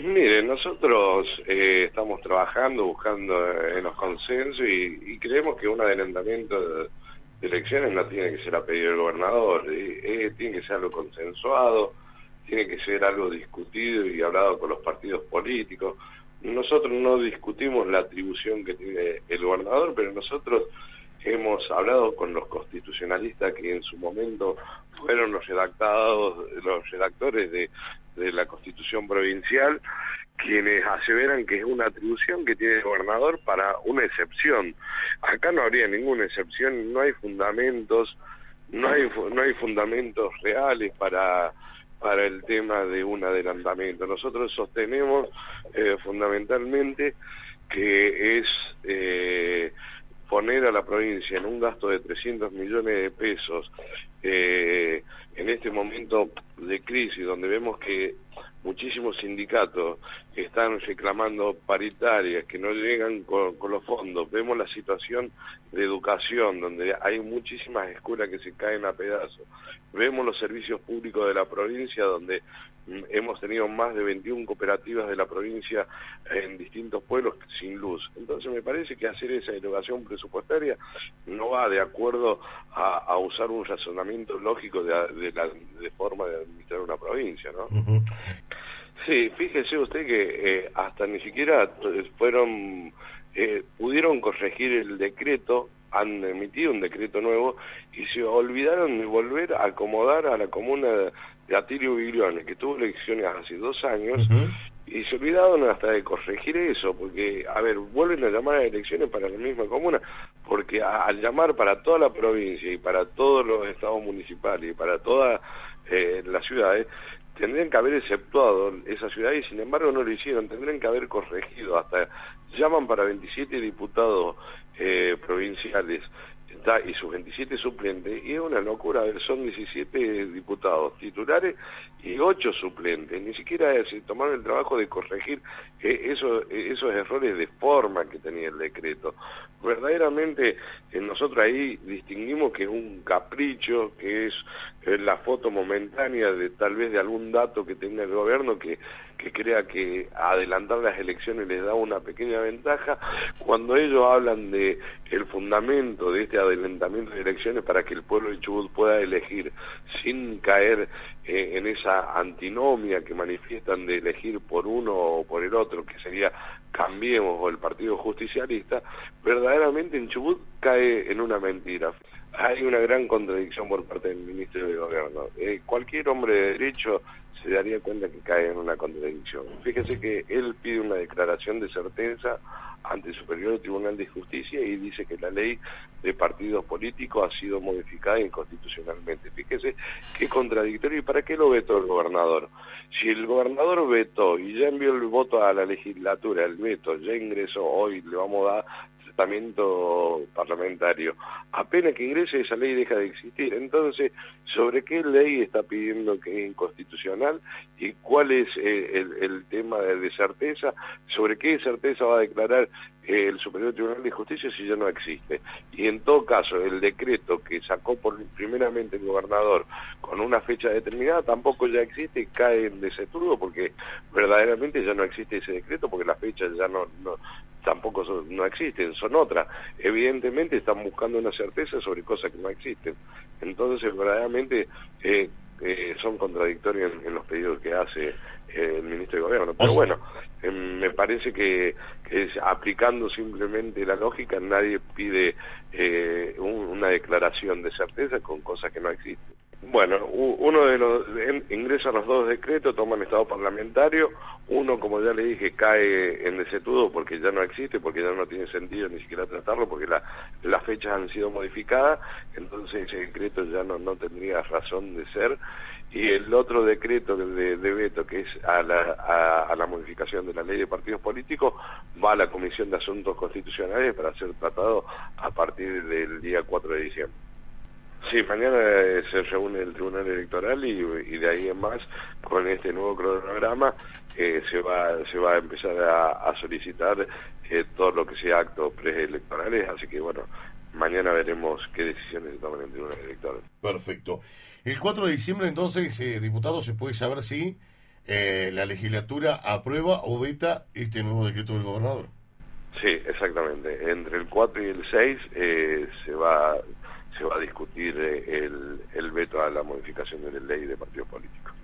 Mire, nosotros estamos trabajando, buscando en los consensos y creemos que un adelantamiento de elecciones no tiene que ser a pedido del gobernador, tiene que ser algo consensuado, tiene que ser algo discutido y hablado con los partidos políticos. Nosotros no discutimos la atribución que tiene el gobernador, pero nosotros hemos hablado con los constitucionalistas que en su momento fueron los redactores de la Constitución provincial, quienes aseveran que es una atribución que tiene el gobernador para una excepción. Acá no habría ninguna excepción, no hay fundamentos, no hay fundamentos reales para el tema de un adelantamiento. Nosotros sostenemos fundamentalmente que es poner a la provincia en un gasto de 300 millones de pesos en este momento de crisis, donde vemos que muchísimos sindicatos están reclamando paritarias que no llegan con los fondos. Vemos la situación de educación, donde hay muchísimas escuelas que se caen a pedazos. Vemos los servicios públicos de la provincia, donde hemos tenido más de 21 cooperativas de la provincia en distintos pueblos sin luz. Entonces me parece que hacer esa erogación presupuestaria no va de acuerdo a usar un razonamiento lógico de forma de administrar una provincia, ¿no? Uh-huh. Sí, fíjese usted que hasta ni siquiera pudieron corregir el decreto, han emitido un decreto nuevo y se olvidaron de volver a acomodar a la comuna de Atilio Biglione, que tuvo elecciones hace 2 años, uh-huh. y se olvidaron hasta de corregir eso, porque, a ver, vuelven a llamar a elecciones para la misma comuna, porque al llamar para toda la provincia y para todos los estados municipales y para todas las ciudades, tendrían que haber exceptuado esa ciudad y sin embargo no lo hicieron, tendrían que haber corregido, hasta llaman para 27 diputados provinciales y sus 27 suplentes, y es una locura, a ver, son 17 diputados titulares y 8 suplentes, ni siquiera se tomaron el trabajo de corregir esos errores de forma que tenía el decreto. Verdaderamente nosotros ahí distinguimos que es un capricho, que es la foto momentánea de tal vez de algún dato que tenga el gobierno que crea que adelantar las elecciones les da una pequeña ventaja, cuando ellos hablan de el fundamento de este adelantamiento de elecciones para que el pueblo de Chubut pueda elegir sin caer en esa antinomia que manifiestan de elegir por uno o por el otro, que sería Cambiemos o el Partido Justicialista. Verdaderamente en Chubut cae en una mentira. Hay una gran contradicción por parte del Ministerio de Gobierno. Cualquier hombre de derecho se daría cuenta que cae en una contradicción. Fíjese que él pide una declaración de certeza ante el Superior Tribunal de Justicia y dice que la ley de partidos políticos ha sido modificada inconstitucionalmente. Fíjese qué contradictorio. ¿Y para qué lo vetó el gobernador? Si el gobernador vetó y ya envió el voto a la legislatura, el veto ya ingresó, hoy le vamos a dar tratamiento parlamentario, apenas que ingrese esa ley deja de existir. Entonces, ¿sobre qué ley está pidiendo que es inconstitucional y cuál es el tema de certeza? ¿Sobre qué certeza va a declarar el Superior Tribunal de Justicia si ya no existe? Y en todo caso, el decreto que sacó primeramente el gobernador con una fecha determinada tampoco ya existe y cae en desaturdo, porque verdaderamente ya no existe ese decreto, porque las fechas ya tampoco no existen, son otras. Evidentemente están buscando una certeza sobre cosas que no existen. Entonces verdaderamente son contradictorios en los pedidos que hace el ministro de Gobierno. Pero bueno, me parece que aplicando simplemente la lógica, nadie pide una declaración de certeza con cosas que no existen. Bueno, uno de los ingresan los 2 decretos, toman estado parlamentario, uno, como ya le dije, cae en desetudo porque ya no existe, porque ya no tiene sentido ni siquiera tratarlo, porque las fechas han sido modificadas, entonces ese decreto ya no tendría razón de ser. Y el otro decreto de veto, que es a la modificación de la ley de partidos políticos, va a la Comisión de Asuntos Constitucionales para ser tratado a partir del día 4 de diciembre. Sí, mañana se reúne el Tribunal Electoral y de ahí en más, con este nuevo cronograma, se va a empezar a solicitar todo lo que sea actos preelectorales, así que bueno, mañana veremos qué decisiones se toman en el Tribunal Electoral. Perfecto. El 4 de diciembre, entonces, diputado, se puede saber si la legislatura aprueba o veta este nuevo decreto del gobernador. Sí, exactamente. Entre el 4 y el 6 se va a discutir el veto a la modificación de la ley de partidos políticos.